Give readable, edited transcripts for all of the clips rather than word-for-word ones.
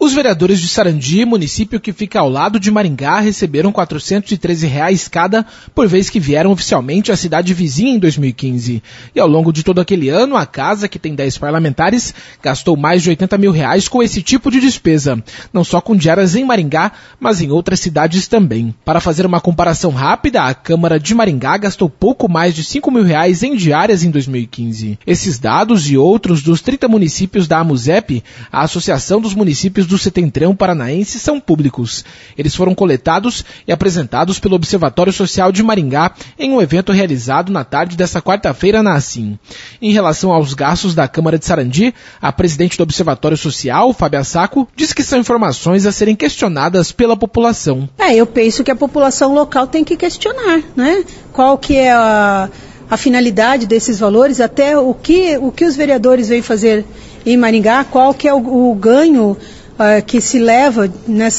Os vereadores de Sarandi, município que fica ao lado de Maringá, receberam R$ 413 cada por vez que vieram oficialmente à cidade vizinha em 2015. E ao longo de todo aquele ano, a casa, que tem 10 parlamentares, gastou mais de R$ 80 mil com esse tipo de despesa, não só com diárias em Maringá, mas em outras cidades também. Para fazer uma comparação rápida, a Câmara de Maringá gastou pouco mais de R$ 5 mil em diárias em 2015. Esses dados e outros dos 30 municípios da AMUSEP, a Associação dos Municípios do Setentrão Paranaense, são públicos. Eles foram coletados e apresentados pelo Observatório Social de Maringá em um evento realizado na tarde desta quarta-feira na ACIM. Em relação aos gastos da Câmara de Sarandi, a presidente do Observatório Social, Fábia Sacco, diz que são informações a serem questionadas pela população. Eu penso que a população local tem que questionar, né? Qual que é a finalidade desses valores, até o que os vereadores vêm fazer em Maringá, qual que é o ganho que se leva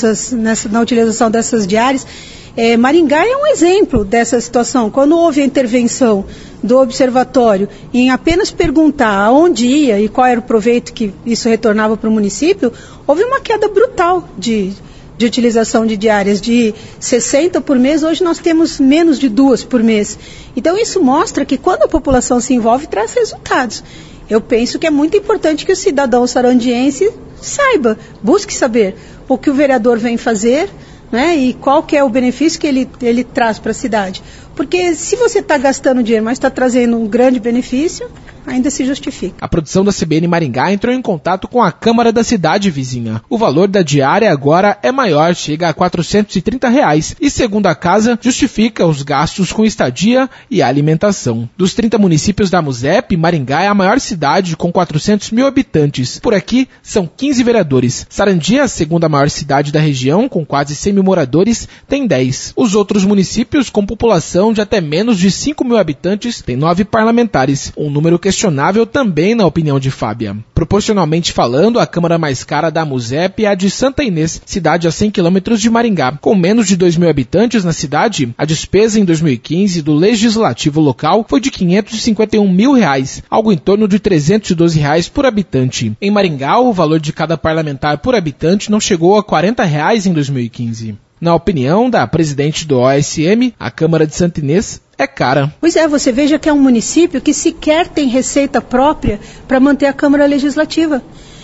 na utilização dessas diárias. Maringá é um exemplo dessa situação. Quando houve a intervenção do observatório em apenas perguntar aonde ia e qual era o proveito que isso retornava para o município, houve uma queda brutal de utilização de diárias, de 60 por mês, hoje nós temos menos de 2 por mês. Então isso mostra que quando a população se envolve, traz resultados. Eu penso que é muito importante que o cidadão sarandiense saiba, busque saber o que o vereador vem fazer, né, e qual que é o benefício que ele traz para a cidade. Porque se você está gastando dinheiro, mas está trazendo um grande benefício, ainda se justifica. A produção da CBN Maringá entrou em contato com a Câmara da cidade vizinha. O valor da diária agora é maior, chega a R$ 430 e, segundo a casa, justifica os gastos com estadia e alimentação. Dos 30 municípios da AMUSEP, Maringá é a maior cidade com 400 mil habitantes. Por aqui, são 15 vereadores. Sarandi, a segunda maior cidade da região, com quase 100 mil moradores, tem 10. Os outros municípios, com população de até menos de 5 mil habitantes, têm 9 parlamentares, um número questionável também na opinião de Fábia. Proporcionalmente falando, a Câmara mais cara da AMUSEP é a de Santa Inês, cidade a 100 quilômetros de Maringá. Com menos de 2 mil habitantes na cidade, a despesa em 2015 do Legislativo local foi de R$ 551 mil, algo em torno de R$ 312 por habitante. Em Maringá, o valor de cada parlamentar por habitante não chegou a R$ 40 em 2015. Na opinião da presidente do OSM, a Câmara de Santa Inês é cara. Pois é, você veja que é um município que sequer tem receita própria para manter a Câmara Legislativa.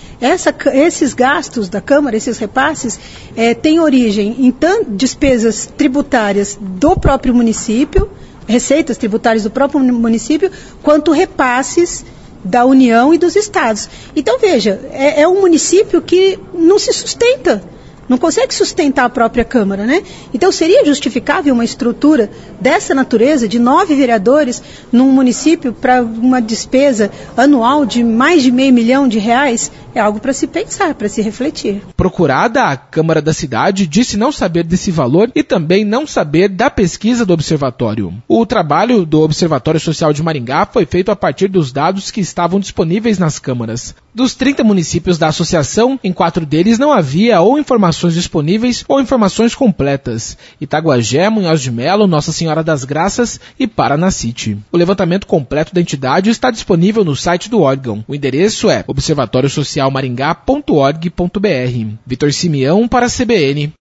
Esses gastos da Câmara, esses repasses, têm origem em despesas tributárias do próprio município, receitas tributárias do próprio município, quanto repasses da União e dos estados. Então, veja, é um município que não se sustenta. Não consegue sustentar a própria Câmara, né? Então seria justificável uma estrutura dessa natureza, de 9 vereadores, num município para uma despesa anual de mais de R$500 mil? É algo para se pensar, para se refletir. Procurada, a Câmara da cidade disse não saber desse valor e também não saber da pesquisa do observatório. O trabalho do Observatório Social de Maringá foi feito a partir dos dados que estavam disponíveis nas câmaras. Dos 30 municípios da associação, em 4 deles não havia ou informações disponíveis ou informações completas: Itaguajé, Munhoz de Melo, Nossa Senhora das Graças e Paranacite. O levantamento completo da entidade está disponível no site do órgão. O endereço é observatoriosocialmaringá.org.br. Vitor Simeão para a CBN.